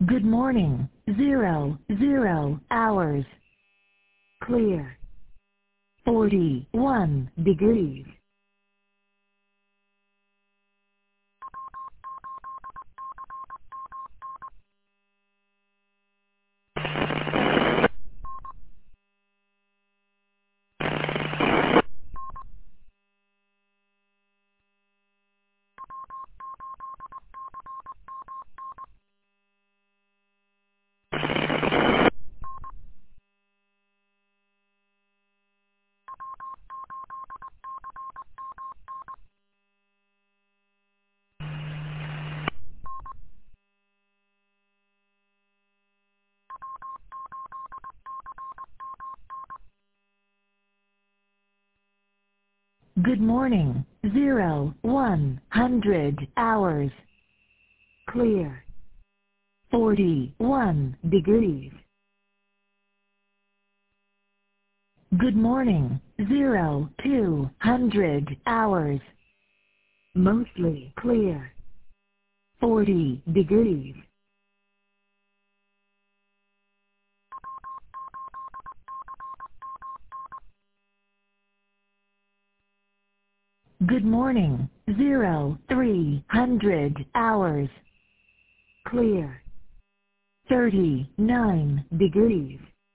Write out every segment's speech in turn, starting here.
Good morning. 00 hours. Clear. 41 degrees. Good morning. 100 hours. Clear. 41 degrees. Good morning. 200 hours. Mostly clear. 40 degrees. Good morning. 300 hours. Clear. 39 degrees.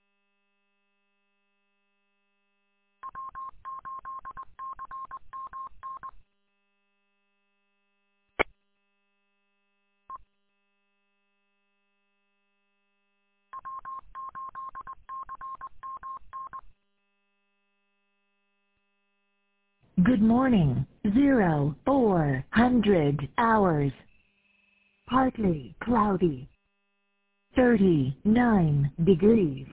Good morning. 400 hours. Partly cloudy. 39 degrees.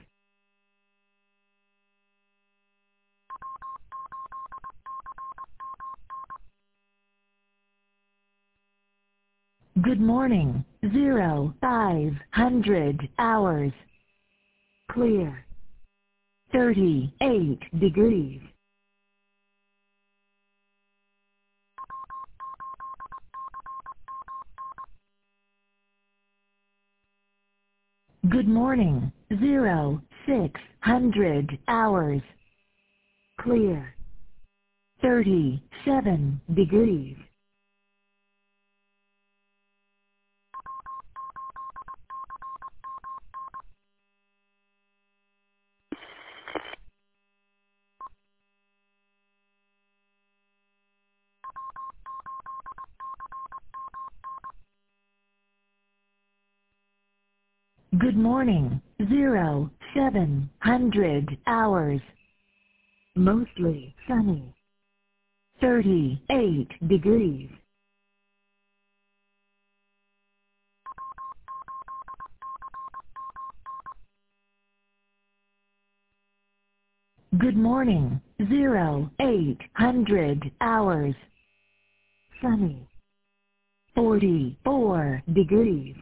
Good morning. 500 hours. Clear. 38 degrees. Good morning. 600 hours. Clear. 37 degrees. Good morning. 700 hours. Mostly sunny. 38 degrees. Good morning. 800 hours. Sunny. 44 degrees.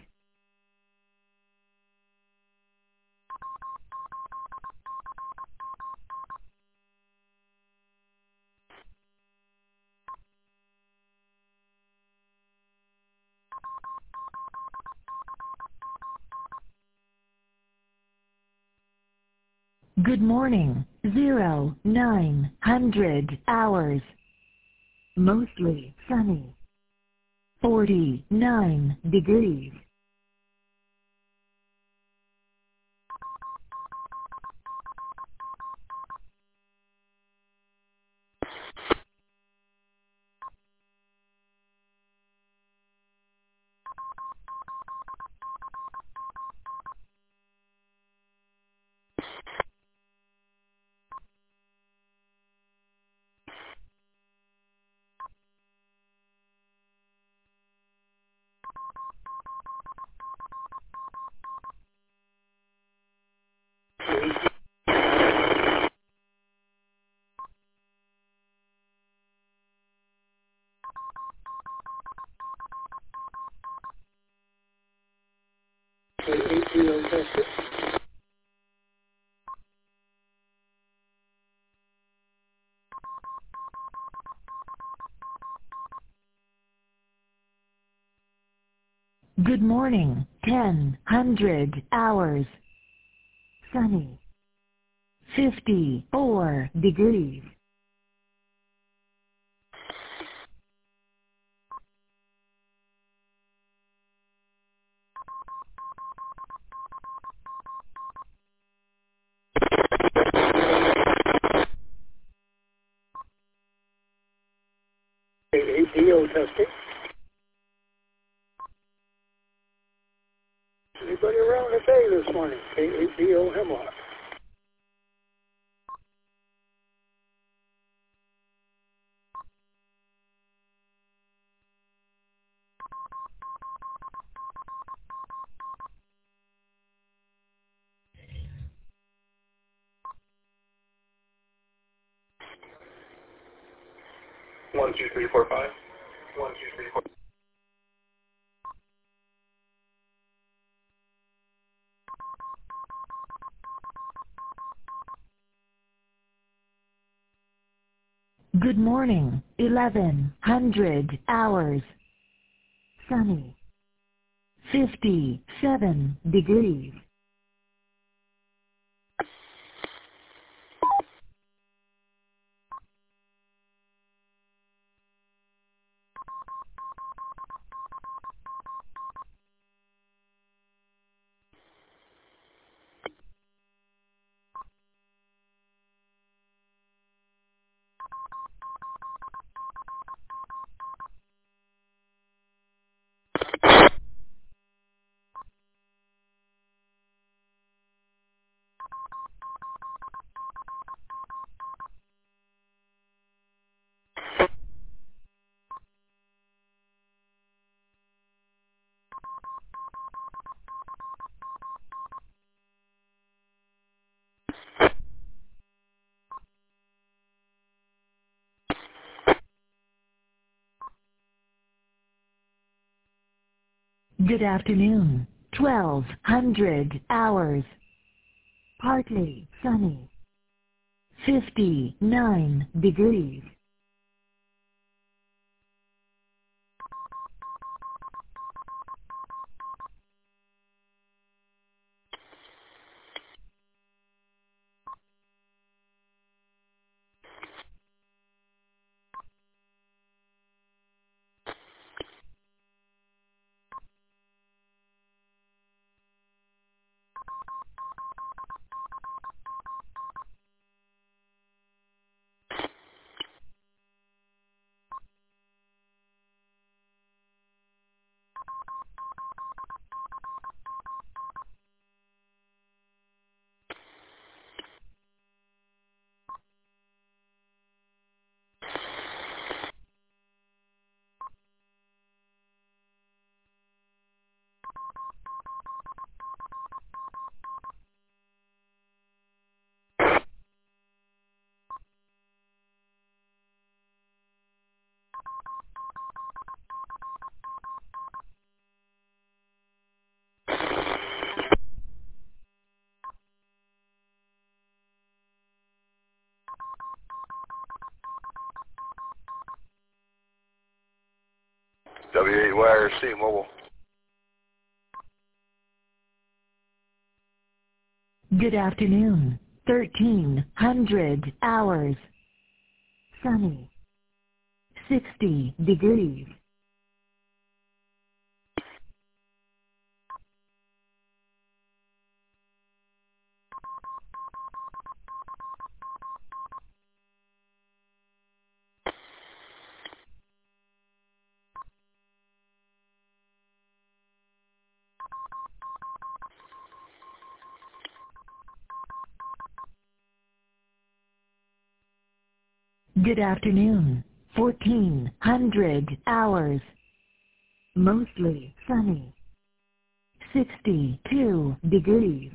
Good morning. 900 hours. Mostly sunny. 49 degrees. Good morning, 1000 hours. Sunny. 54 degrees. APO testing. Anybody around the bay this morning? APO Hemlock. One, two, three, four, five. 1, 2, 3, 4. Good morning, 1100 hours. Sunny. 57 degrees. Good afternoon, 1200 hours. Partly sunny. 59 degrees. W8YRC mobile. Good afternoon, 1300 hours. Sunny. 60 degrees. Good afternoon, 1400 hours. Mostly sunny. 62 degrees.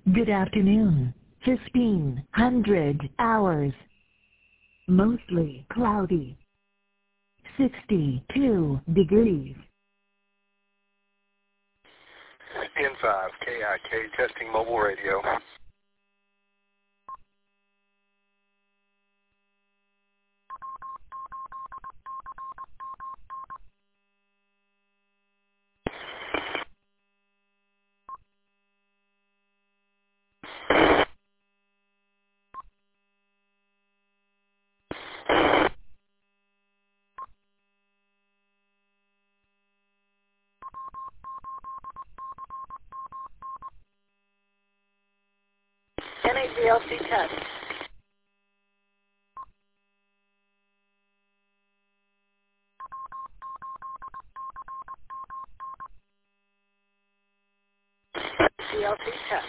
Good afternoon. 1500 hours. Mostly cloudy. 62 degrees. CN5, KIK, testing mobile radio. NAGLC test. GLC test.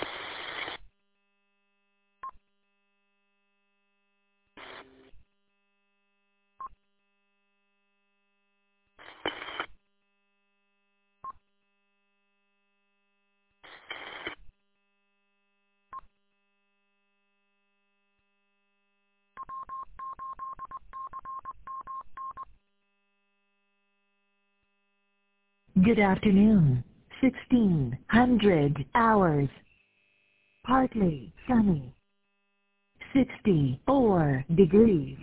Good afternoon. 1600 hours. Partly sunny. 64 degrees.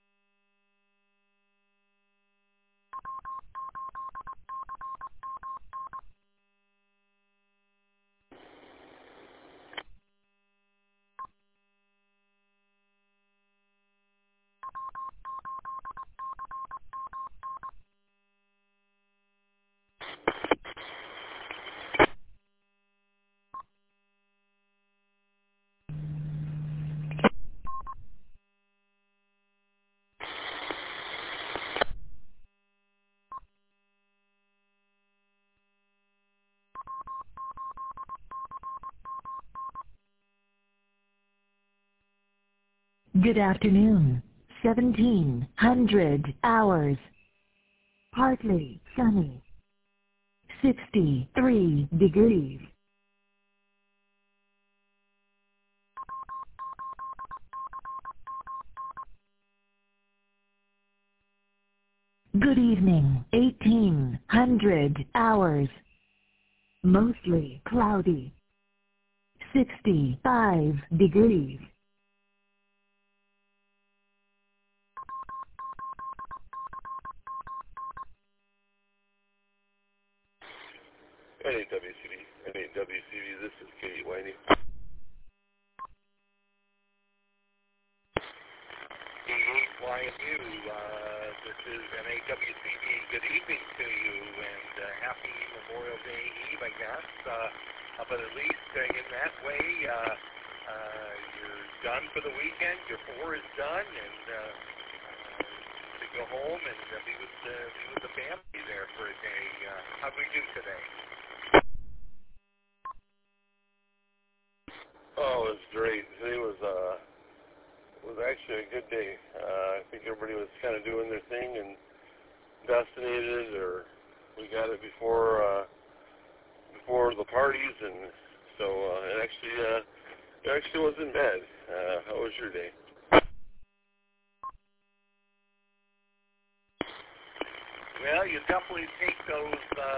Good afternoon. 1700 hours. Partly sunny. 63 degrees. Good evening. 1800 hours. Mostly cloudy. 65 degrees. NAWCV, this is Katie Whitey. D8YMU, this is NAWCV. Good evening to you, and happy Memorial Day Eve, I guess. But at least in that way, you're done for the weekend. Your 4 is done, and to go home and be with the family there for a day. How'd we do today? Oh, it was great. Today was actually a good day. I think everybody was kind of doing their thing and destinated, or we got it before the parties, and so it actually wasn't bad. How was your day? Well, you definitely take those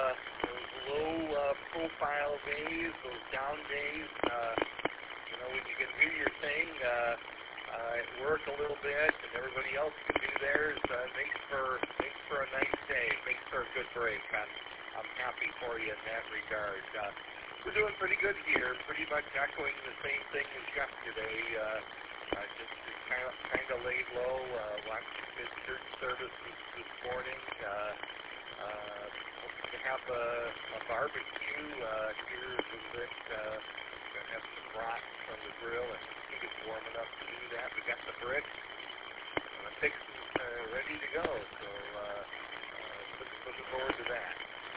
low-profile days, those down days. When you can do your thing at work a little bit, and everybody else can do theirs, makes for a nice day. Makes for a good break. I'm happy for you in that regard. We're doing pretty good here. Pretty much echoing the same thing as yesterday. Just kind of laid low. Watched the good church services this morning. Hoping to have a barbecue here a little bit. Gonna have some brats on the grill, and I think it's warm enough to do that. We got the bricks fixed and ready to go. So looking forward to that.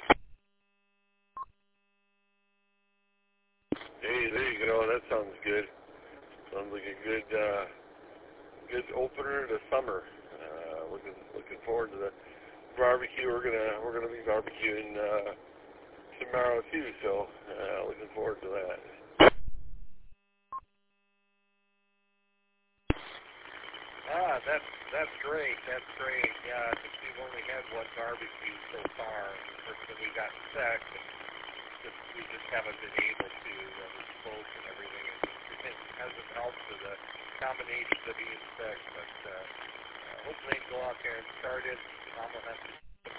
Hey, there you go. That sounds good. Sounds like a good opener to summer. Looking forward to the barbecue. We're gonna be barbecuing tomorrow too. So looking forward to that. that's great. That's great. Yeah, I think we've only had one barbecue so far. Of course, when we got sick, we just haven't been able to with smoke and everything. It hasn't helped with the combinations of being sick, but hopefully they can go out there and start it. Mom will have to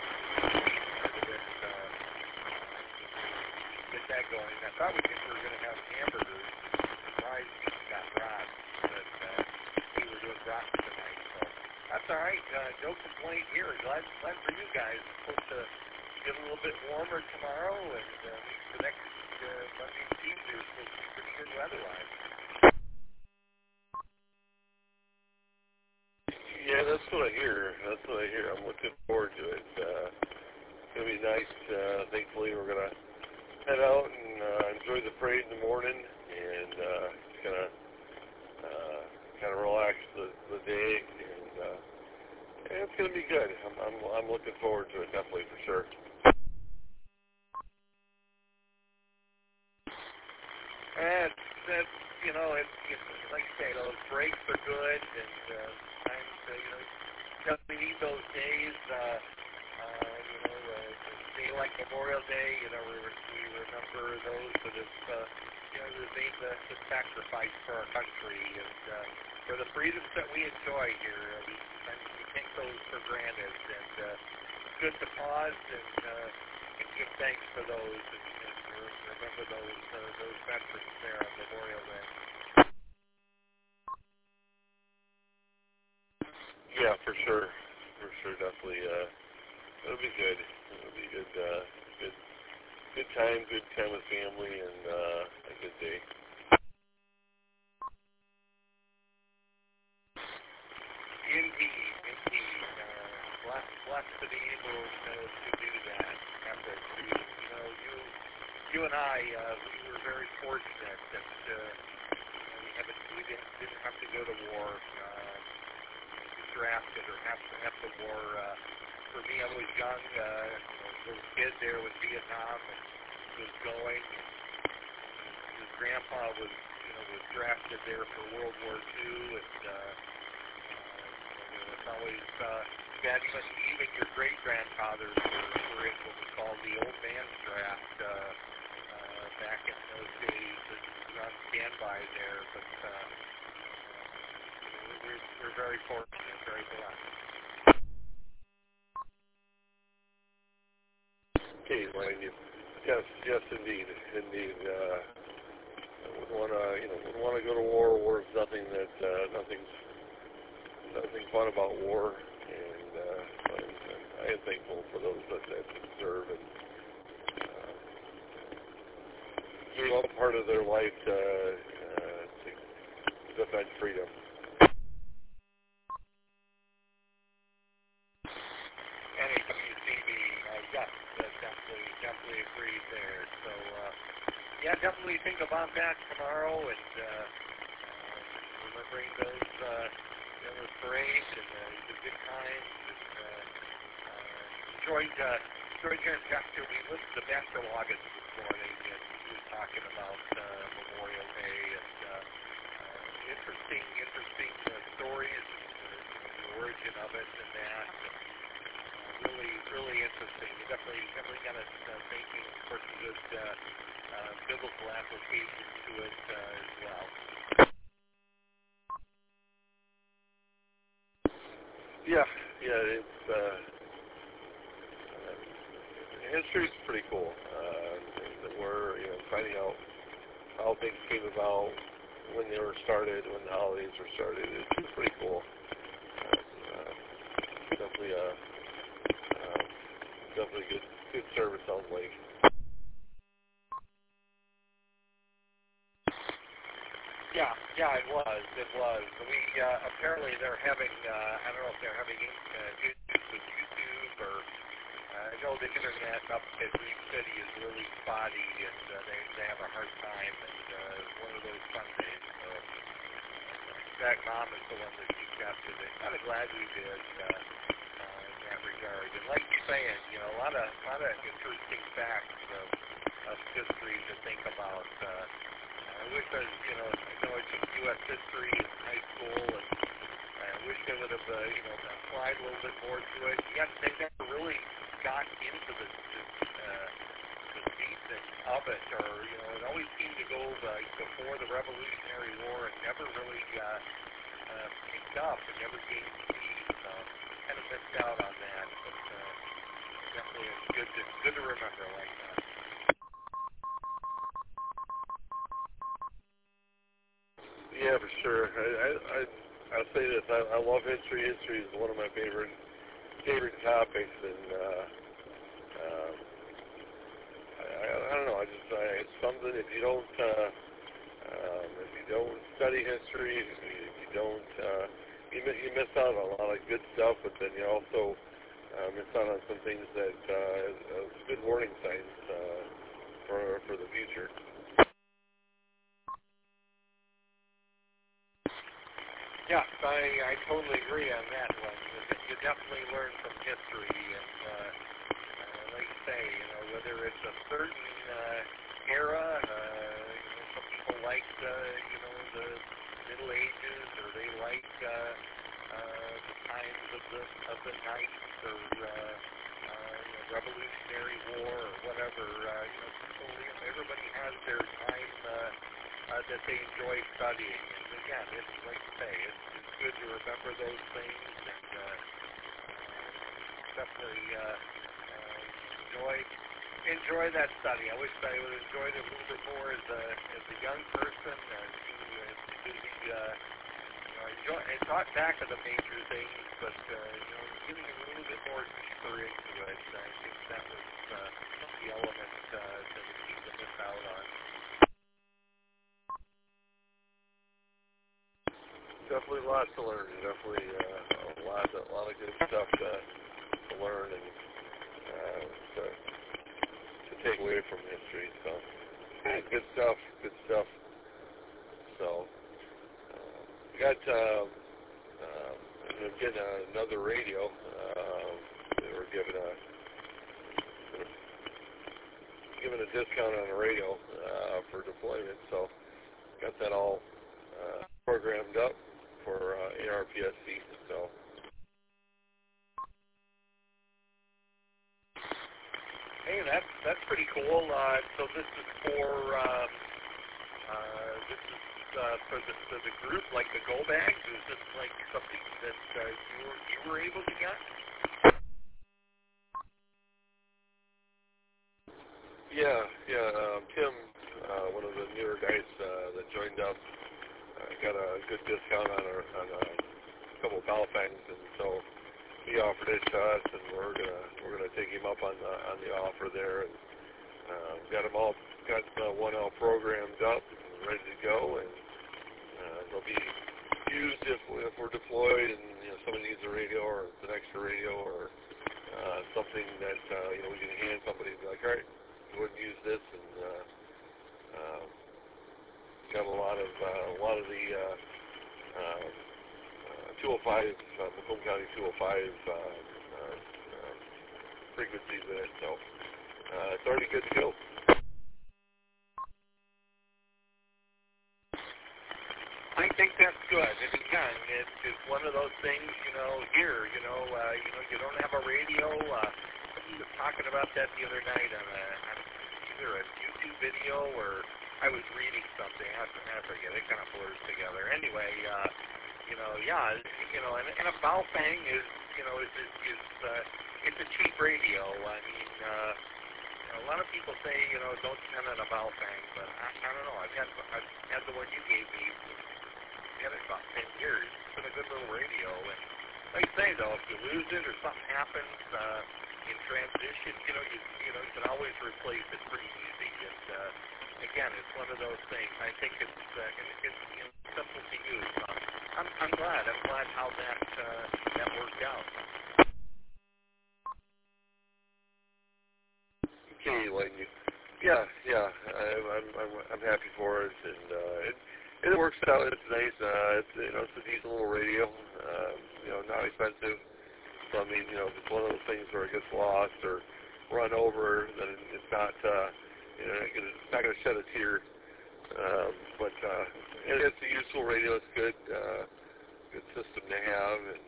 get that going. I thought we were going to have hamburgers. Surprised we got brats, but we were doing brats tonight. So that's all right. No complaint here. Glad for you guys. It's supposed to get a little bit warmer tomorrow, and the next Monday and Tuesday is supposed to be pretty good weather-wise. Yeah, that's what I hear. I'm looking forward to it. It's going to be nice. Thankfully, we're going to head out and enjoy the parade in the morning, and kind of relax the day, and it's going to be good. I'm looking forward to it, definitely, for sure. And that's, it's like I say, those breaks are good, and sometimes, we need those days, a day like Memorial Day, we remember those that have, made the sacrifice for our country, and for the freedoms that we enjoy here, we take those for granted, and it's good to pause and give thanks for those, and remember those veterans there on Memorial Day. Yeah, for sure, definitely. It'll be good. It'll be good. Good time with family, and a good day. Indeed. Blessed to be able to do that. You and I, we were very fortunate that we didn't have to go to war, drafted or have the war. For me, I was young, little kid there with Vietnam, and was going. His grandpa was drafted there for World War II, and it's always bad. Even your great grandfathers were in what was called the old man's draft back in those days, and was on standby there. But we're very fortunate, very blessed. Okay, Wayne, yes, indeed. Wouldn't want to go to war. War is nothing fun about war, and I am thankful for those that serve and give up part of their life to defend freedom. NAWCB, yes, definitely agreed there. So, definitely think about that tomorrow, and remembering those parades and the good times. And enjoyed hearing Pastor. We listened to Pastor Loggins this morning, and he was talking about Memorial Day and interesting stories, the origin of it, and that. Really interesting. You definitely got us thinking, of course, a good biblical application to it as well. Yeah, it's history is pretty cool. We're finding out how things came about, when they were started, when the holidays were started. It's pretty cool. Definitely good service, sounds like. Yeah, it was. We apparently they're having. I don't know if they're having issues with YouTube or. I know the internet up at Green City is really spotty, and they have a hard time. And one of those Sundays. In fact, Mom is the one that she kept it. I'm kind of glad we did in that regard. And like you're saying, a lot of interesting facts of history to think about. I wish I know I took U.S. history in high school, and wish they would have, applied a little bit more to it. Yet they never really got into the basics of it, or it always seemed to go before the Revolutionary War and never really picked up and never gained speed. So kind of missed out on that, but definitely it's good to remember like that. Yeah, for sure. I'll say this. I love history. History is one of my favorite topics, and I don't know. It's something. If you don't study history, if you don't, you miss out on a lot of good stuff. But then you also miss out on some things that good warning signs for the future. Yeah, I totally agree on that one. You definitely learn from history, and like you say, whether it's a certain era, some people like the Middle Ages, or they like the times of the knights, or Revolutionary War, or whatever. Everybody has their time that they enjoy studying. And again, it's like you say, it's good to remember those things, and definitely enjoy that study. I wish I would have enjoyed it a little bit more as a young person. I thought back of the major things, but getting a little bit more deeper into it, I think that was the element that we seem to miss out on. Definitely lots to learn. Definitely a lot of good stuff to learn and to take away from history. So good stuff. So we got getting another radio. They were giving a discount on the radio for deployment. So got that all programmed up for ARPSC. So hey, that's pretty cool. So this is for the group, like the Go Bags. Is this like something that you were able to get? Yeah. Tim, one of the newer guys that joined up, got a good discount on a couple of Baofengs, and so he offered it to us, and we're gonna take him up on the offer there, and got 1L programmed up and ready to go, and they'll be used if we're deployed, and somebody needs a radio or an extra radio or something that we can hand somebody and be like, all right, go ahead and use this, and got a lot of the 205, Macomb County 205 frequencies in it, so it's already good to go. I think that's good. And again, it's one of those things, here, you don't have a radio. Somebody was talking about that the other night on either a YouTube video or I was reading something. I forget. It kind of blurs together. Anyway, and a Baofeng is it's a cheap radio. I mean, a lot of people say, don't depend on a Baofeng, but I don't know. I've had the one you gave me. I had it about 10 years. It's been a good little radio. And like I say, though, if you lose it or something happens in transition, you can always replace it pretty easy. And again, it's one of those things. I think it's simple to use. I'm glad. I'm glad how that worked out. Okay, Lightning. Yeah. I'm happy for it, and it works out. It's nice. It's a decent little radio. Not expensive. So I mean, if it's one of those things where it gets lost or run over, then it's not. It's not going to shed a tear. But it's a useful radio. It's good. good system to have, and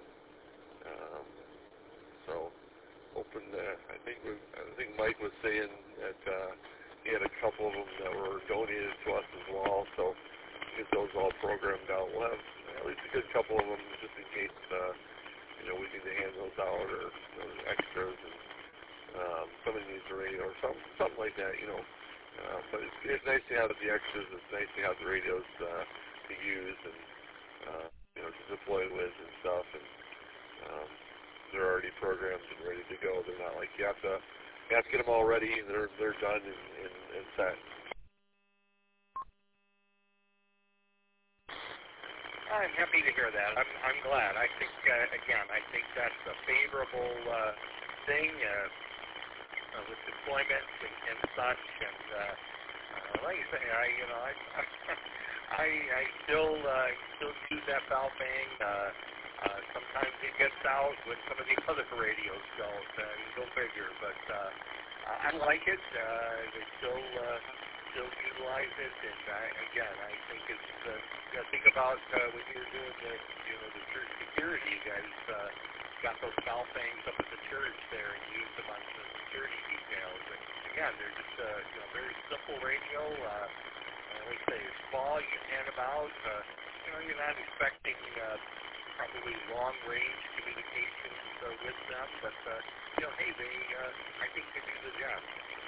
so hoping. I think Mike was saying that he had a couple of them that were donated to us as well. So get those all programmed out. We'll have at least a good couple of them just in case we need to hand those out or extras, and somebody needs a radio or something like that. But it's nice to have the extras. It's nice to have the radios to use and to deploy with and stuff. And they're already programmed and ready to go. They're not like you have to get them all ready. They're done and set. I'm happy to hear that. I'm glad. I think I think that's a favorable thing with deployment and such. And like I say, I still use that valve bang. Sometimes it gets out when some of the other radios don't. Go figure. But I like it. They still utilize it. And again, I think it's think about when you're doing the church security. You guys got those valve bangs up at the church there and use them on the security details. And again, they're just very simple radio. Like I say, it's small. You can hand them out. You're not expecting probably long-range communications with them, but hey, I think they do the job.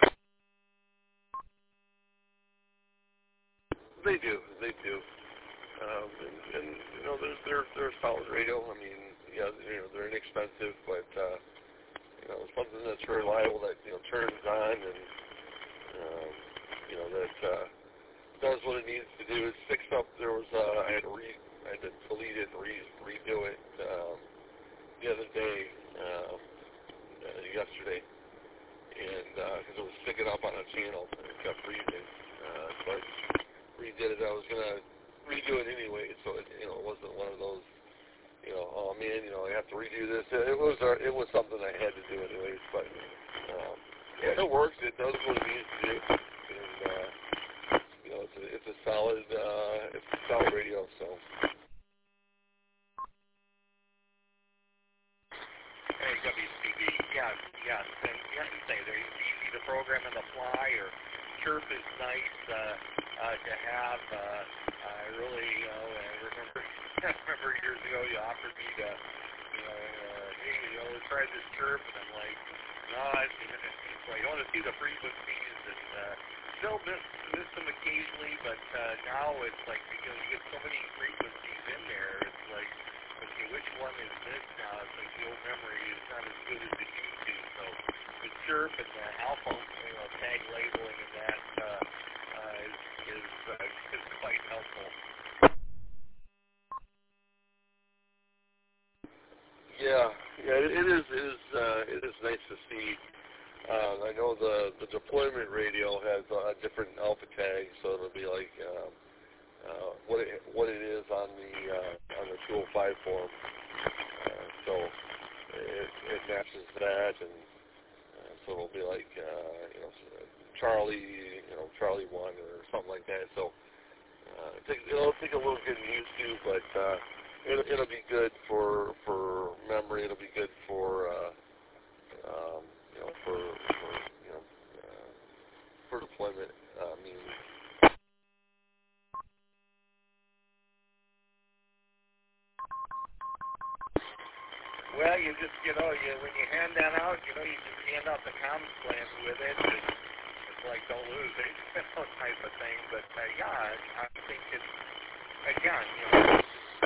They do. And they're a solid radio. I mean, yeah, they're inexpensive, but something that's reliable that turns on and that does what it needs to do. It's fixed up. There was I had to delete it and redo it the other day, yesterday, and because it was sticking up on a channel and it kept freezing. So I redid it. I was gonna redo it anyway, so it wasn't one of those oh man, I have to redo this. It was something I had to do anyways, but yeah, it works. It does what it needs to do, and it's a solid radio. So. Hey, WCB, yes, and like you say, they're easy to program on the fly. Or chirp is nice to have. I really, I remember years ago you offered me to, hey, try this chirp, and I'm like, no, it's like I want to see the frequencies, and still miss them occasionally, but now it's like you get so many frequencies in there. It's like, okay, which one is this now? It's like the old memory is not as good as it used to. So the chirp and the alpha, tag labeling and that is quite helpful. Yeah, it is nice to see. I know the deployment radio has a different alpha tag, so it'll be like what it is on the 205 form. So it matches that, and so it'll be like Charlie 1 or something like that. So it'll take a little getting used to, but it'll be good for memory. It'll be good for for deployment means. Well, you just, when you hand that out, you just hand out the comms plan with it. It's like, don't lose it, type of thing. But, yeah, I think it's, again,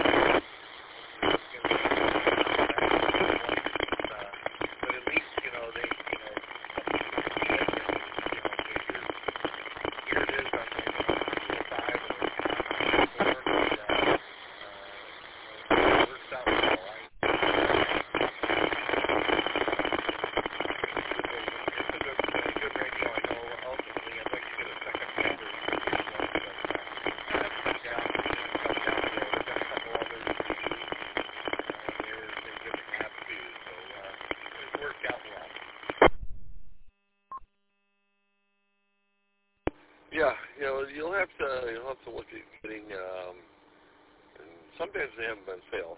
but at least, they, here it is on the 5 or 4, and works out well. Yeah, you'll have to look at getting sometimes they haven't been sale.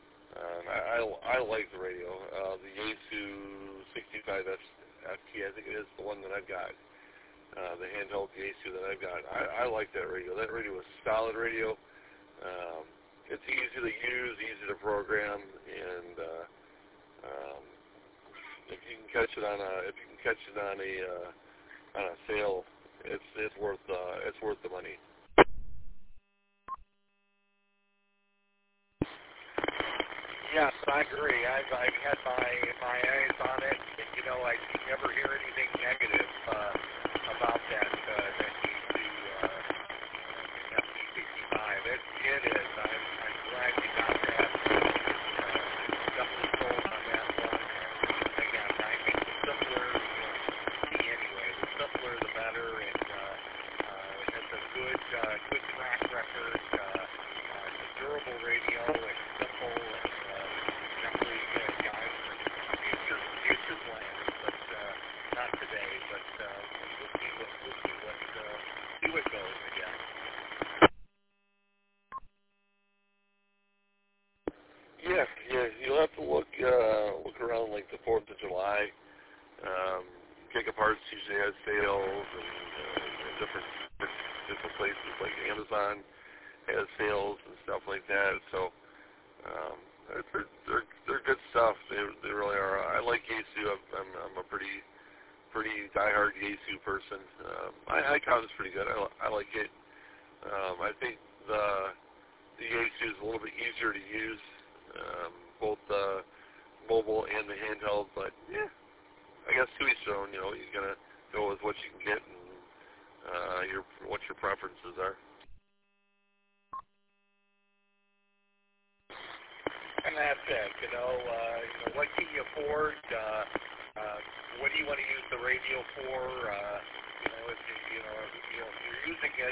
I like the radio. The Yaesu 65 FT, I think it is the one that I've got. The handheld Yaesu that I've got. I like that radio. That radio is solid radio. It's easy to use, easy to program, and if you can catch it on a sale, it's worth the money. Yes, I agree. I've had my eyes on it, and I never hear anything negative about that Yaesu FT65. It is. I'm glad you got that. Definitely sold on that one. And again, I think the simpler, the simpler the better. And it's a good track record. It's a durable radio. It's simple. And definitely guys for future plans, but not today. But we'll see what goes again. Yeah, you'll have to look around like the 4th of July. Gigaparts usually has sales, and different places like Amazon has sales and stuff like that. So they're good stuff. They really are. I like Yaesu. I'm a pretty diehard Yaesu person. Icon is pretty good. I like it. I think the Yaesu is a little bit easier to use. Both the mobile and the handheld, but yeah, I guess to each their own. You're gonna go with what you can get and what your preferences are. And that's it. What can you afford? What do you want to use the radio for? If you're using it,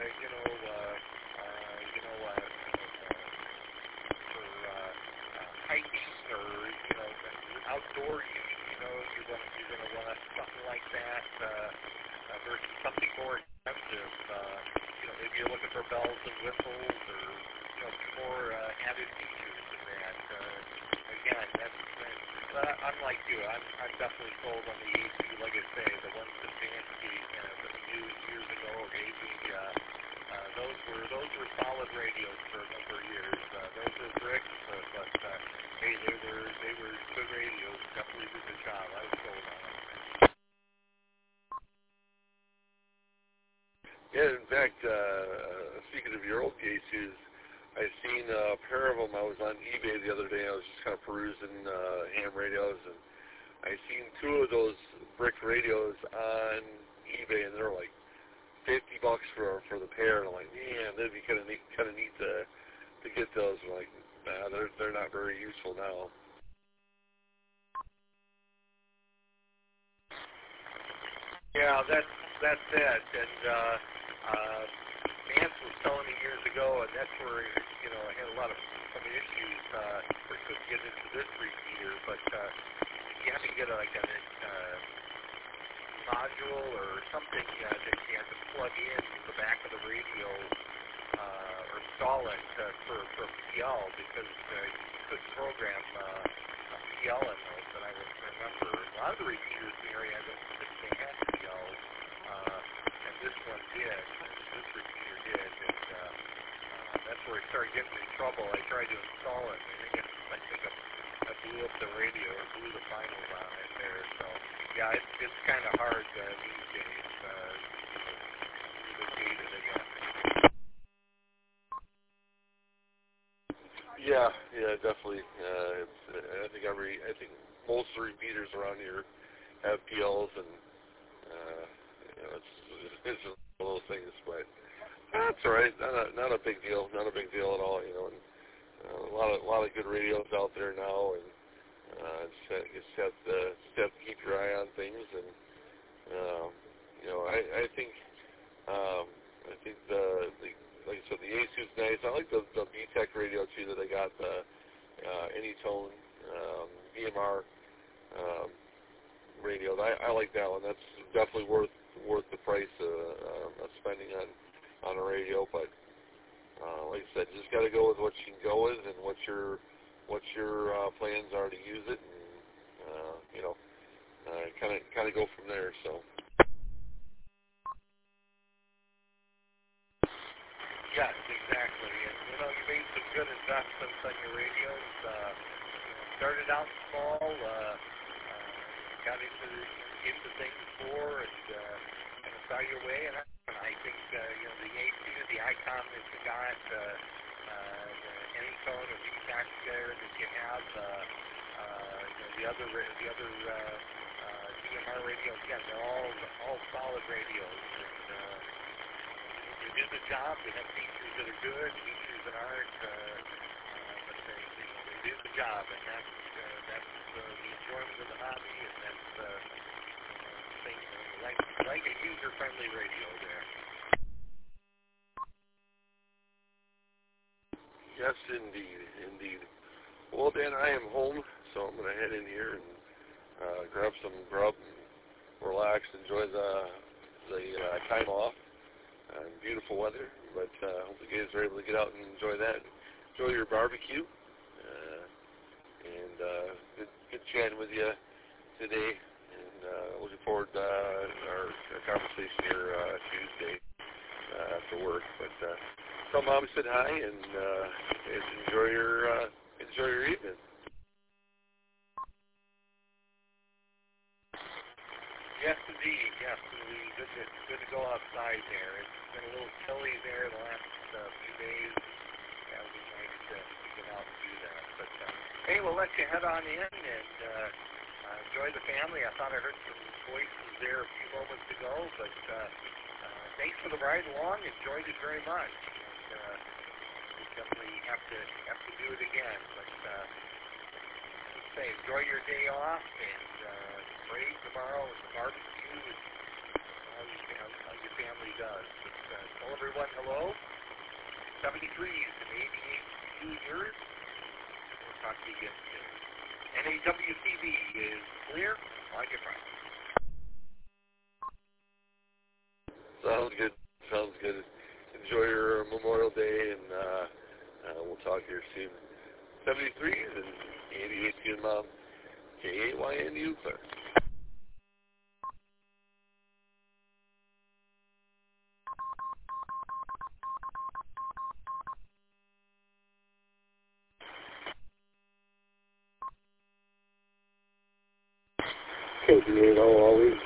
hiking or outdoor use, you're gonna want something like that versus something more expensive. Maybe you're looking for bells and whistles or more added features than that. Again, I'm like you. I'm definitely sold on the Yaesu. Like I say, the ones that Vansky used years ago gave me. Those were solid radios for a number of years. Those were bricks, but hey, they were good radios. Definitely did the job. I was sold on them. Yeah, in fact, speaking of your old Yaesus, I've seen a pair of them. I was on eBay the other day. I was just kind of perusing ham radios, and I seen two of those brick radios on eBay, and they're like $50 for the pair. And I'm like, man, that'd be kind of neat to get those. I'm like, nah, they're not very useful now. Yeah, that's it. And Vance was telling me years ago, and that's where I had a lot of some issues. We couldn't get into this repeater, but you have to get a module or something that you have to plug in the back of the radio or install it for PL because you couldn't program PL in those. And I remember a lot of the repeaters in the area I don't think they had PL, and this one did. This repeater did, and that's where I started getting in trouble. I tried to install it, and I think I blew up the radio or blew the finals on it there. So yeah, it's kind of hard these days. The data they got. Yeah, definitely. I think most repeaters around here have PLs, and it's just one of those things. But that's all right. Not a big deal. Not a big deal at all. And a lot of good radios out there now, and just have to keep your eye on things. And I think the like I said, the Yaesu's nice. I like the B-Tech radio too that they got, the Anytone BMR radio. I like that one. That's definitely worth the price of spending on a radio. But like I said, just got to go with what you can go with and what your plans are to use it, and kind of go from there. So. Yes, exactly. And you made some good investments on your radios. Started out small, got into things more, and saw your way. And I think the A2, the ICOM that you got, the Anytone or VTAC there that you have, the other DMR radios. Again, they're all solid radios. And, they do the job. They have features that are good, features that aren't, but they do the job, and that's the enjoyment of the hobby, and that's like a user-friendly radio there. Yes, indeed. Well, Dan, I am home, so I'm going to head in here and grab some grub, and relax, enjoy the time off. Beautiful weather, but hope you guys are able to get out and enjoy that. Enjoy your barbecue, and good chatting with you today. And looking forward to our conversation here Tuesday after work. But tell Mom I said hi, and enjoy your evening. Yes, indeed. Yes, good to go outside there. It's been a little chilly there the last few days. That would be nice to get out and do that. But hey, we'll let you head on in and enjoy the family. I thought I heard some voices there a few moments ago, but thanks for the ride along. Enjoyed it very much. And, we definitely have to do it again. But say, enjoy your day off and parade tomorrow and the barbecue and how your family does. But, tell everyone hello. 73s and 88 years. We'll talk to you again soon. NAWCB is clear on your front. Sounds good. Enjoy your Memorial Day, and we'll talk here soon. 73s and 88 to your mom. KAYNU, Claire. KBA, always.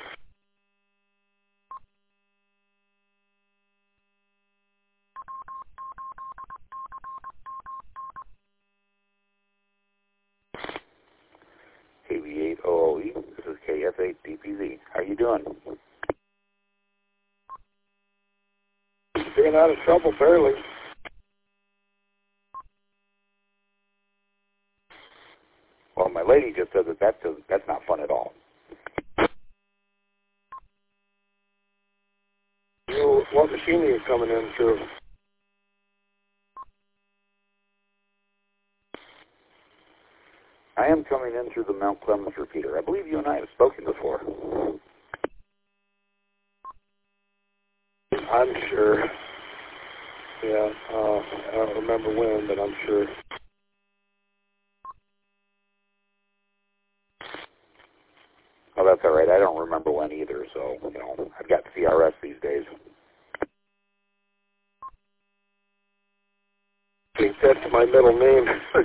KV8 OOE, this is KF8 DPZ. How you doing? Staying out of trouble, barely. Well, my lady just said that's not fun at all. What machine are you coming in through? I am coming in through the Mount Clemens repeater. I believe you and I have spoken before. I'm sure. Yeah, I don't remember when, but I'm sure. Oh, that's all right. I don't remember when either, so, I've got CRS these days. I think that's my middle name.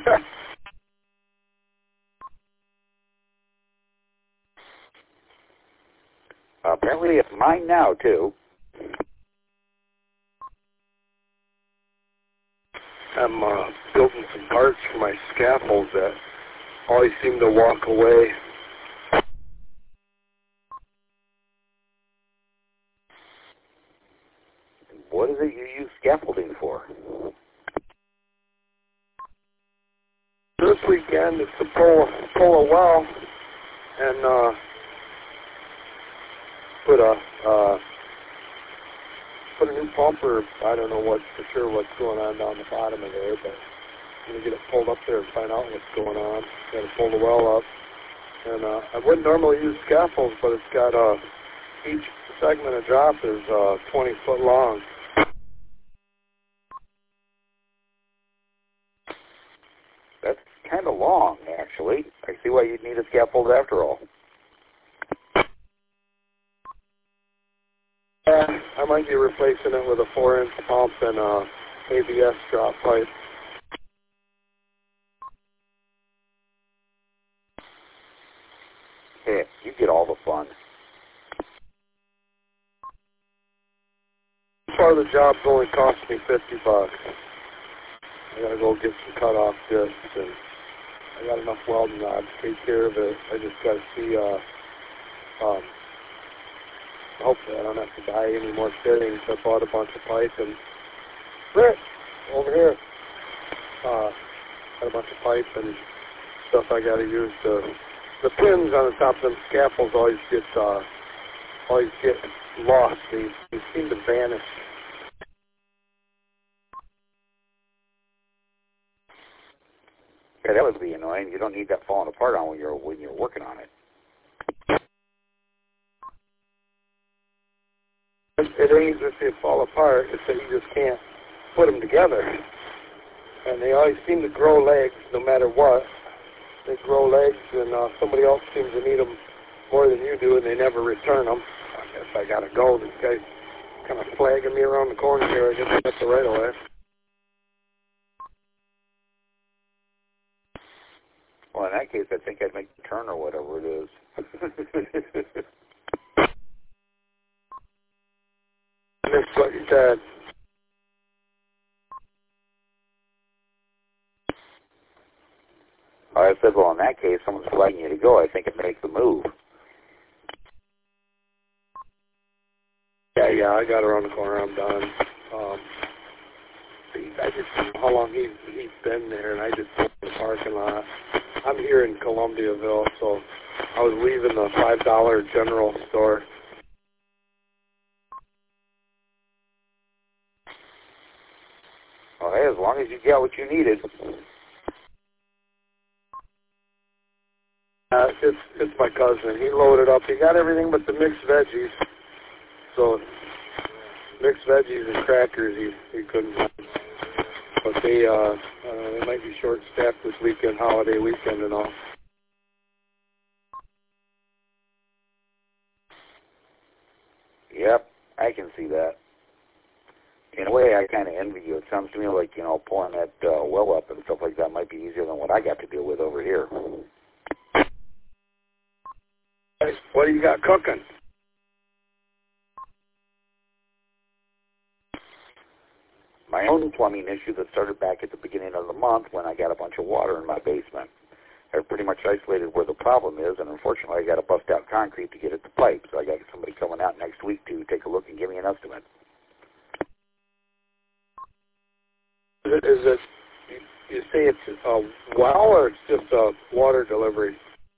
Apparently it's mine now, too. I'm building some parts for my scaffolds that always seem to walk away. What is it you use scaffolding for? This weekend is to pull a well and put a new pump, or I don't know what's going on down the bottom of there, but I'm going to get it pulled up there and find out what's going on. Got to pull the well up. And I wouldn't normally use scaffolds, but it's got each segment of drop is 20 foot long. actually. I see why you'd need a scaffold after all. I might be replacing it with a 4-inch pump and a ABS drop pipe. Hey, you get all the fun. So far, the job's only cost me $50. I gotta go get some cut-off discs, and I got enough welding rods to take care of it. I just gotta see, hopefully I don't have to buy any more fittings. I bought a bunch of pipe, and Rick, over here, got a bunch of pipe and stuff I gotta use to, the pins on the top of them scaffolds always get lost. They seem to vanish. Yeah, that would be annoying. You don't need that falling apart on when you're working on it. It ain't if they fall apart. It's that you just can't put them together. And they always seem to grow legs no matter what. They grow legs, and somebody else seems to need them more than you do, and they never return them. I guess I gotta go. This guy's kind of flagging me around the corner here. I guess I got the right away. Well, in that case, I think I'd make the turn or whatever it is. That's what you said. I said, well, in that case, someone's flagging you to go. I think it makes the move. Yeah, I got around the corner. I'm done. I just don't know how long he's been there, and I just went in the parking lot. I'm here in Columbiaville, so I was leaving the $5 general store. Well, hey, as long as you got what you needed. It's my cousin. He loaded up. He got everything but the mixed veggies. So mixed veggies and crackers he couldn't find. But they might be short-staffed this weekend, holiday weekend and all. Yep, I can see that. In a way, I kind of envy you. It sounds to me like, pulling that well up and stuff like that might be easier than what I got to deal with over here. What do you got cooking? My own plumbing issue that started back at the beginning of the month when I got a bunch of water in my basement. I've pretty much isolated where the problem is, and unfortunately I got to bust out concrete to get at the pipe, so I got somebody coming out next week to take a look and give me an estimate. Is it you say it's a well or it's just a water delivery?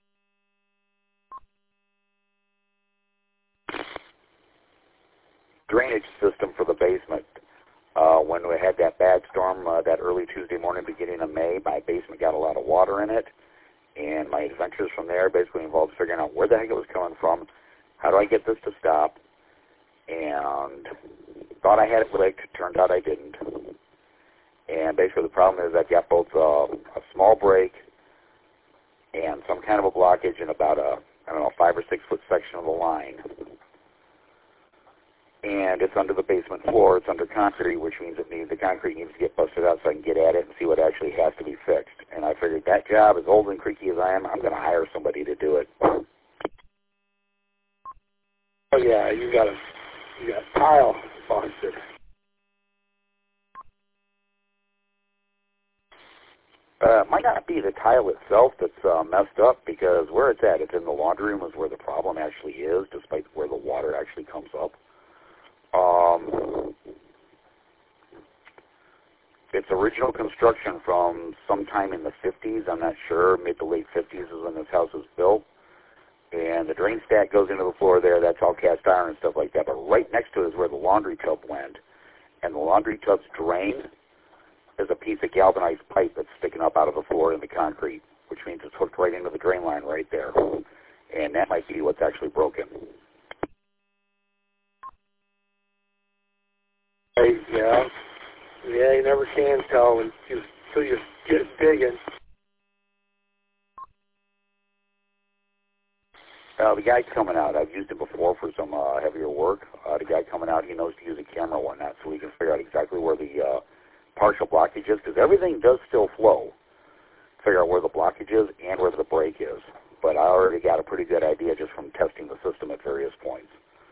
Drainage system for the basement. When we had that bad storm that early Tuesday morning, beginning of May, my basement got a lot of water in it, and my adventures from there basically involved figuring out where the heck it was coming from, how do I get this to stop, and thought I had it licked. Turned out I didn't. And basically the problem is I've got both a small break and some kind of a blockage in about a, 5 or 6 foot section of the line. And it's under the basement floor. It's under concrete, which means the concrete needs to get busted out so I can get at it and see what actually has to be fixed. And I figured that job, as old and creaky as I am, I'm going to hire somebody to do it. Oh yeah, you got tile busted. Might not be the tile itself that's messed up, because where it's at, it's in the laundry room is where the problem actually is, despite where the water actually comes up. It's original construction from sometime in the 50s. I'm not sure. Mid to late 50s is when this house was built. And the drain stack goes into the floor there. That's all cast iron and stuff like that. But right next to it is where the laundry tub went. And the laundry tub's drain is a piece of galvanized pipe that's sticking up out of the floor in the concrete, which means it's hooked right into the drain line right there. And that might be what's actually broken. Yeah, you never can tell until you get digging. The guy coming out, I've used it before for some heavier work. The guy coming out, he knows to use a camera and whatnot, so we can figure out exactly where the partial blockage is, because everything does still flow. Figure out where the blockage is and where the break is. But I already got a pretty good idea just from testing the system at various points.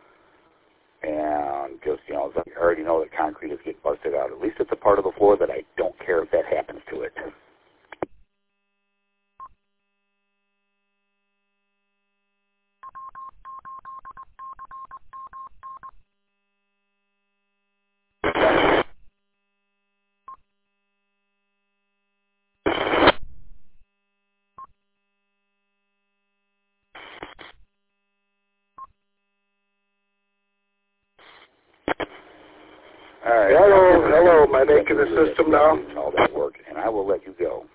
And just, I already know that concrete is getting busted out. At least it's a part of the floor that I don't care if that happens to it. All right. Hello. Am I making the system now? All that work, and I will let you go.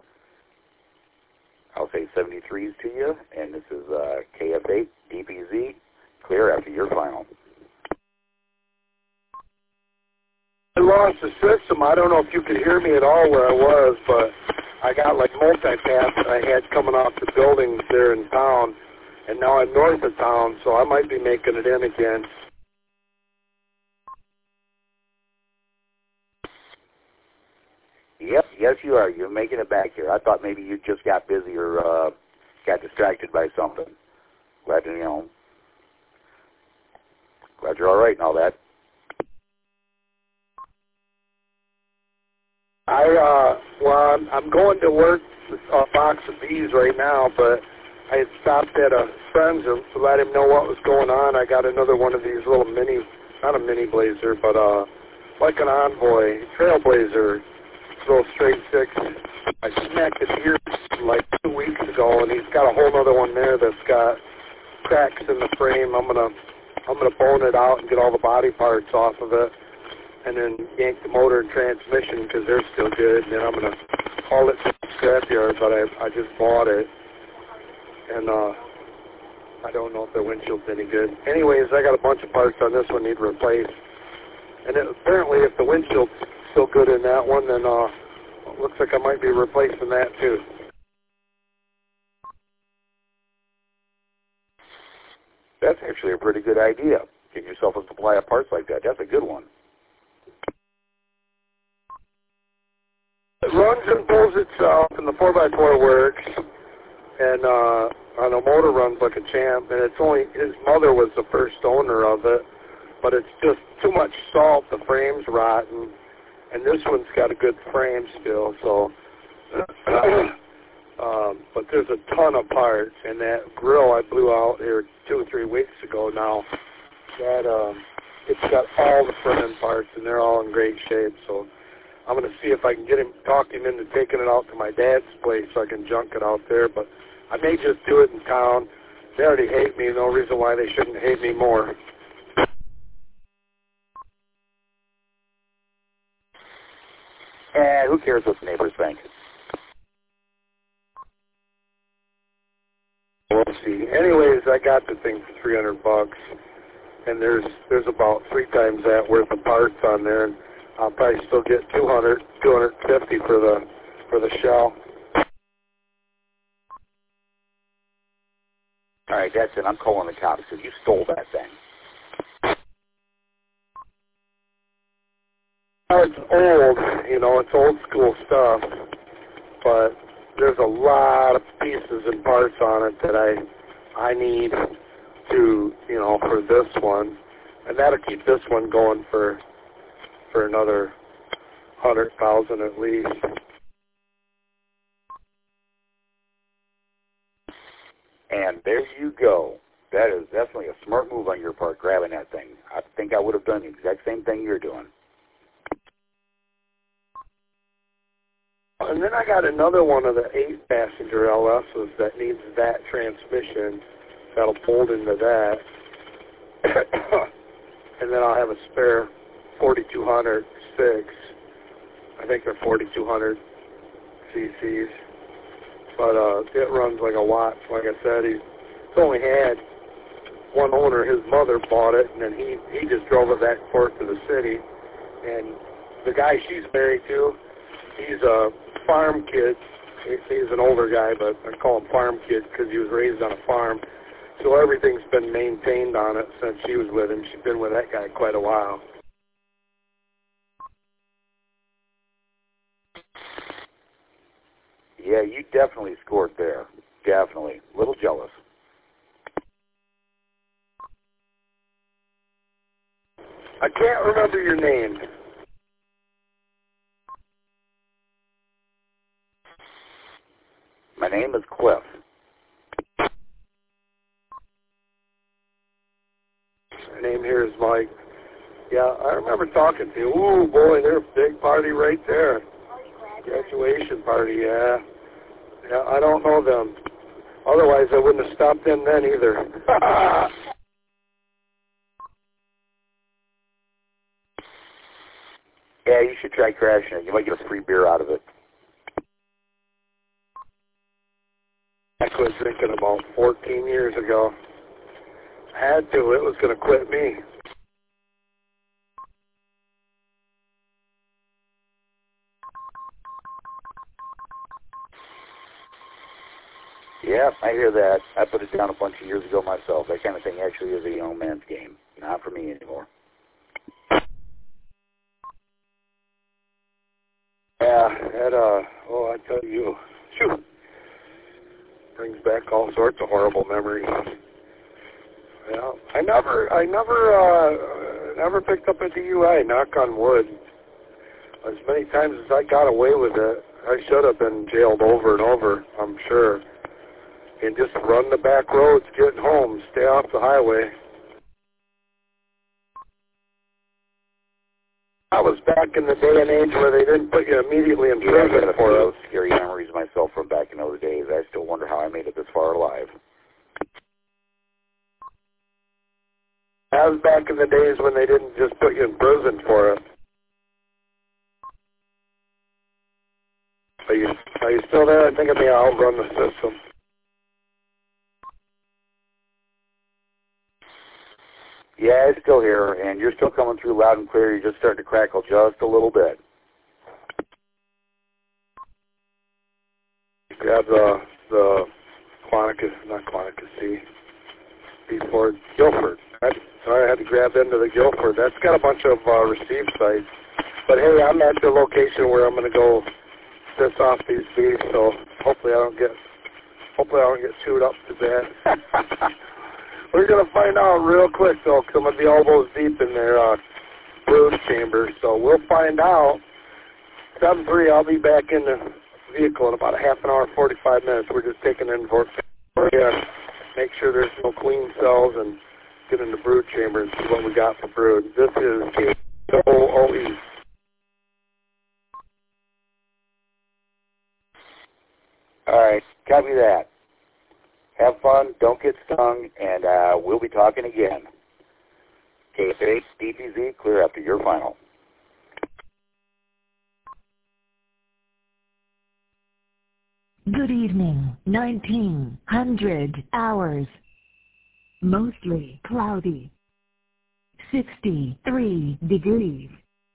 I'll say 73s to you, and this is KF8 DPZ. Clear after your final. I lost the system. I don't know if you could hear me at all where I was, but I got like multipath that I had coming off the buildings there in town, and now I'm north of town, so I might be making it in again. Yep, yes you are. You're making it back here. I thought maybe you just got busy or got distracted by something. Glad to, glad you're all right and all that. I'm going to work with a box of bees right now, but I had stopped at a friend's to let him know what was going on. I got another one of these little not a mini blazer, but like an Envoy, Trailblazer, little straight six. I smacked it here like 2 weeks ago, and he's got a whole other one there that's got cracks in the frame. I'm gonna bone it out and get all the body parts off of it, and then yank the motor and transmission because they're still good. And then I'm gonna haul it to the scrapyard, but I just bought it, and I don't know if the windshield's any good. Anyways, I got a bunch of parts on this one need replaced, and apparently if the windshield's still good in that one, then looks like I might be replacing that too. That's actually a pretty good idea. Get yourself a supply of parts like that. That's a good one. It runs and pulls itself, and the 4x4 works, and the motor runs like a champ, and it's only, his mother was the first owner of it, but it's just too much salt, the frame's rotten, and this one's got a good frame still, so, but there's a ton of parts, and that grill I blew out here 2 or 3 weeks ago now, that, it's got all the front end parts, and they're all in great shape, so I'm going to see if I can talk him into taking it out to my dad's place so I can junk it out there, but I may just do it in town. They already hate me, no reason why they shouldn't hate me more. And who cares what the neighbors think? We'll see. Anyways, I got the thing for $300, and there's about 3 times that worth of parts on there, and I'll probably still get $250 for the shell. All right, that's it. I'm calling the cops because you stole that thing. It's old, it's old school stuff, but there's a lot of pieces and parts on it that I need to, for this one, and that'll keep this one going for another 100,000 at least. And there you go. That is definitely a smart move on your part, grabbing that thing. I think I would have done the exact same thing you're doing. And then I got another one of the 8-passenger LSs that needs that transmission. That'll fold into that. And then I'll have a spare 4200 6. I think they're 4200 cc's. But it runs like a watch. Like I said, he's only had one owner. His mother bought it, and then he just drove it back and forth to the city. And the guy she's married to, he's a farm kid. He's an older guy, but I call him farm kid because he was raised on a farm. So everything's been maintained on it since she was with him. She's been with that guy quite a while. Yeah, you definitely scored there. Definitely. A little jealous. I can't remember your name. My name is Cliff. My name here is Mike. Yeah, I remember talking to you. Ooh, boy, they're a big party right there. Graduation party, yeah. Yeah, I don't know them. Otherwise, I wouldn't have stopped in then either. Yeah, you should try crashing it. You might get a free beer out of it. I quit drinking about 14 years ago. I had to. It was going to quit me. Yeah, I hear that. I put it down a bunch of years ago myself. That kind of thing actually is a young man's game. Not for me anymore. Yeah, I tell you, phew, brings back all sorts of horrible memories. Yeah, I never picked up a DUI, knock on wood. As many times as I got away with it, I should have been jailed over and over, I'm sure. And just run the back roads, get home, stay off the highway. I was back in the day and age where they didn't put you immediately in prison I got a for few it. scary memories myself from back in those days. I still wonder how I made it this far alive. That was back in the days when they didn't just put you in prison for it. Are you still there? I think I may outrun the system. Yeah, it's still here, and you're still coming through loud and clear. You're just starting to crackle just a little bit. Grab the Quantico C. Before Guilford. Sorry, I had to grab into the Guilford. That's got a bunch of receive sites. But hey, I'm at the location where I'm going to go piss off these bees. So hopefully I don't get chewed up to death. We're going to find out real quick though, because I'm going to be elbows deep in their brood chamber. So we'll find out. 7-3. I'll be back in the vehicle in about a half an hour, 45 minutes. We're just taking in for make sure there's no queen cells and get in the brood chamber and see what we got for brood. This is KOOE. All right, copy that. Have fun, don't get stung, and we'll be talking again. KFH, DPZ, clear after your final. Good evening, 1900 hours. Mostly cloudy. 63 degrees.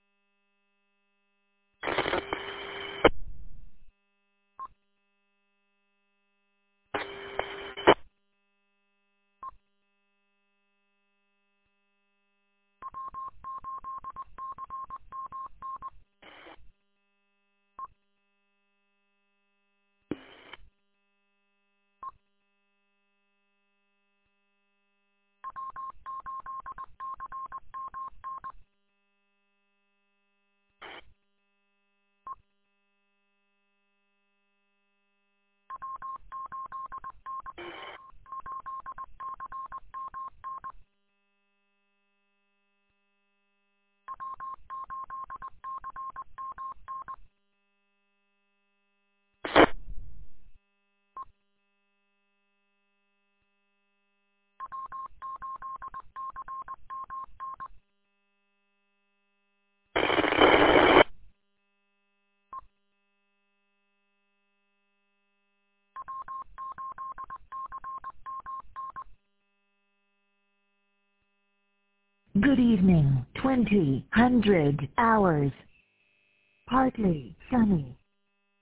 Good evening, 2000 hours. Partly sunny.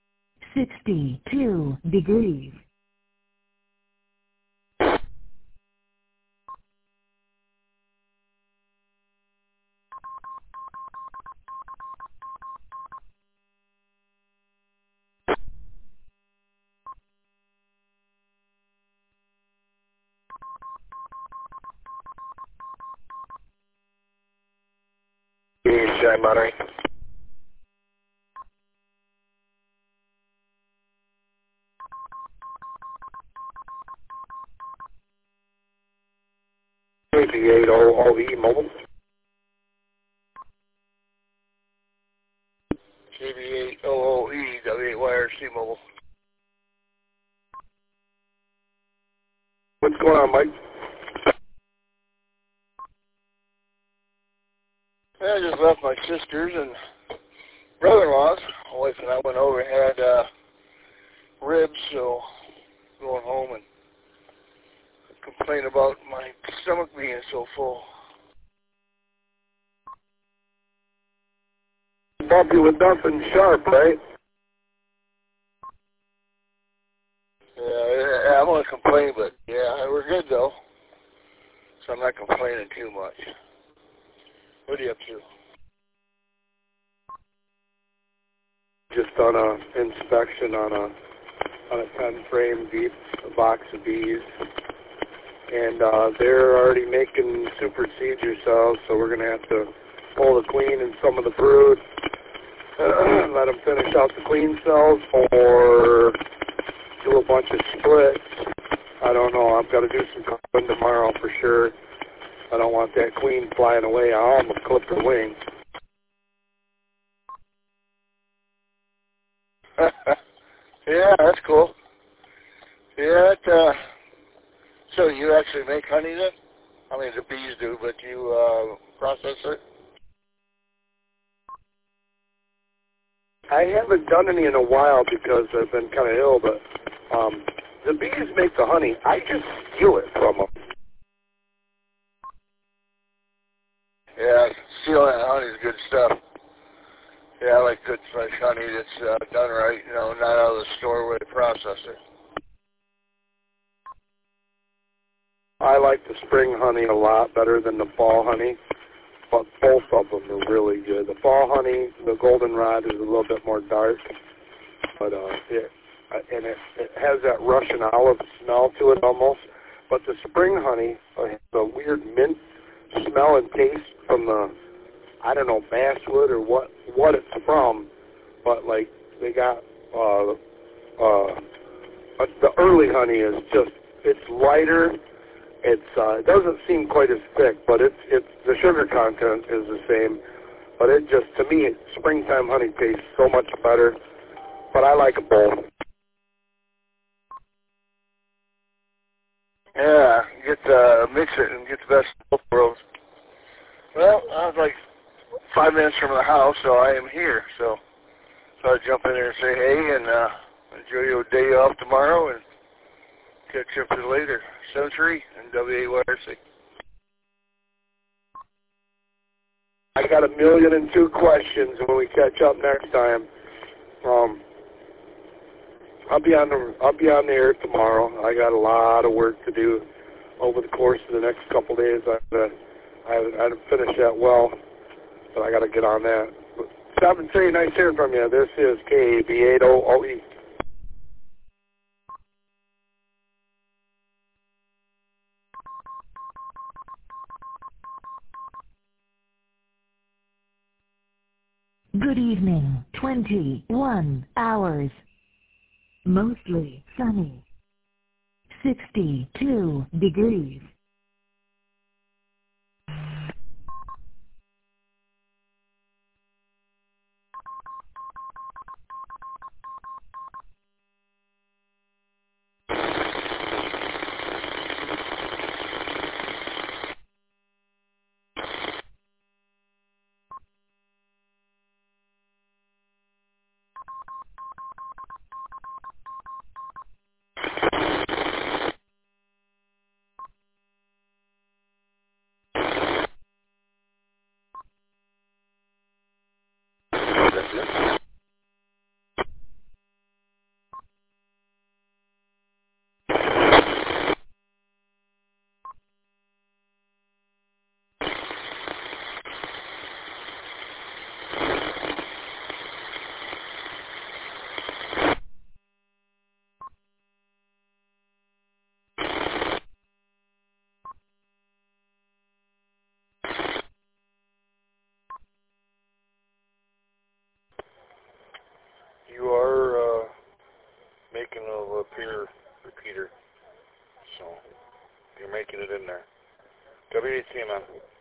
62 degrees. 9 monitoring. KB8OE mobile. KB8OOE, W8YRC mobile. What's going on, Mike? I just left my sisters and brother-in-law's. My wife and I went over and had ribs, so going home and complain about my stomach being so full. Bumpy with nothing sharp, right? Yeah, I want to complain, but yeah, we're good though. So I'm not complaining too much. What are you up to? Just on a inspection on a 10-frame deep box of bees, and they're already making super procedure cells, so we're going to have to pull the queen and some of the brood, let them finish out the queen cells, or do a bunch of splits. I don't know. I've got to do some clipping tomorrow for sure. I don't want that queen flying away. I almost clipped her wing. Yeah, that's cool. Yeah, so you actually make honey then? I mean, the bees do, but you process it? I haven't done any in a while because I've been kind of ill, but the bees make the honey. I just steal it from them. Yeah, stealing honey is good stuff. Yeah, I like good fresh honey that's done right, you know, not out of the store where they process it. I like the spring honey a lot better than the fall honey, but both of them are really good. The fall honey, the goldenrod, is a little bit more dark, but it has that Russian olive smell to it almost. But the spring honey has a weird mint smell and taste from the, I don't know, basswood or what it's from, but like they got the early honey is just, it's lighter. It doesn't seem quite as thick, but it's the sugar content is the same. But it just, to me, springtime honey tastes so much better. But I like it both. Yeah, mix it and get the best of both worlds. Well, I was like 5 minutes from the house, so I am here. So I'll jump in there and say hey and enjoy your day off tomorrow and catch up to you later. 7-3 and W8YRC. I got 1,000,002 questions when we catch up next time. I'll be on the air tomorrow. I got a lot of work to do over the course of the next couple of days. I haven't finished that well, but I got to get on that. 7-3, nice hearing from you. This is KB8OE. Good evening, 21 hours. Mostly sunny. 62 degrees. You are making a peer repeater, so you're making it in there. WHCMN.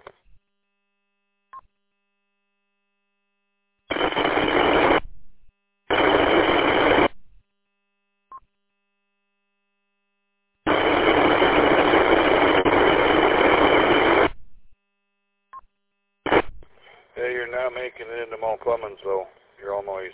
Yeah, you're now making it into Mount Clemensville. You're all noise.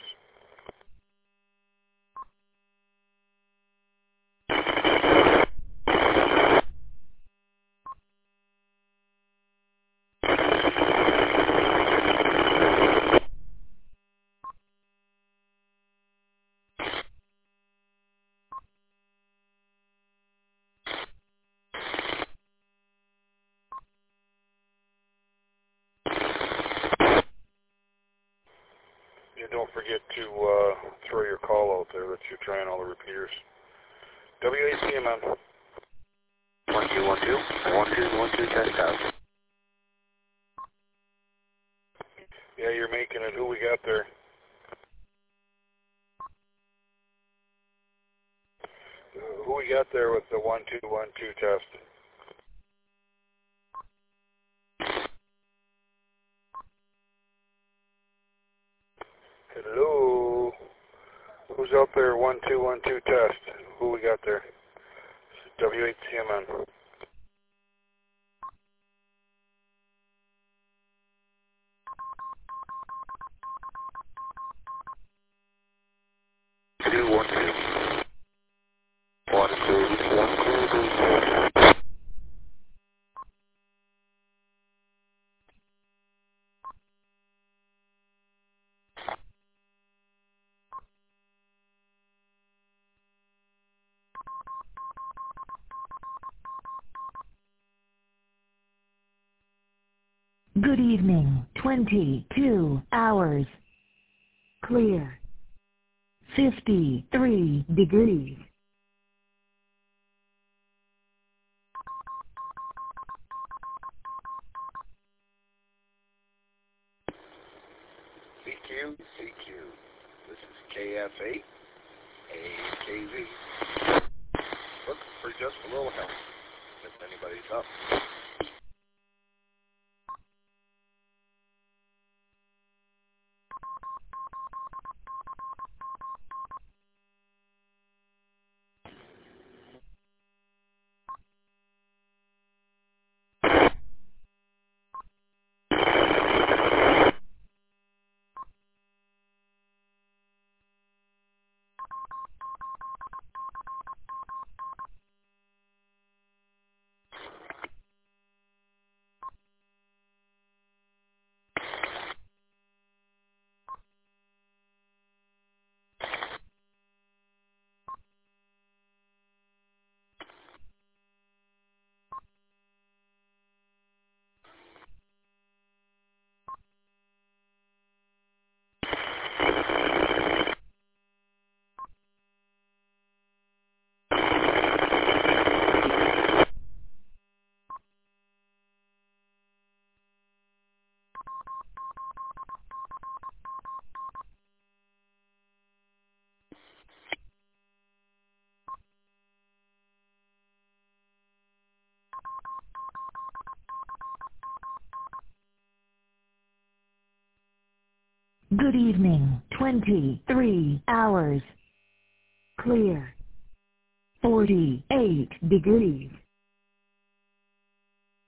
You don't forget to throw your call out there that you're trying all the repeaters. WACMN. 1212. Test out. Yeah, you're making it. Who we got there? Who we got there with the 1212 test? Hello? Who's out there? 1212 test. Who we got there? WHCMN. Two, 1, 2. 1, 2, 1, 2. Good evening. 22 hours. Clear. 53 degrees. CQ. This is KF8, AKV. Looking for just a little help, if anybody's up. Good evening. 23 hours. Clear. 48 degrees.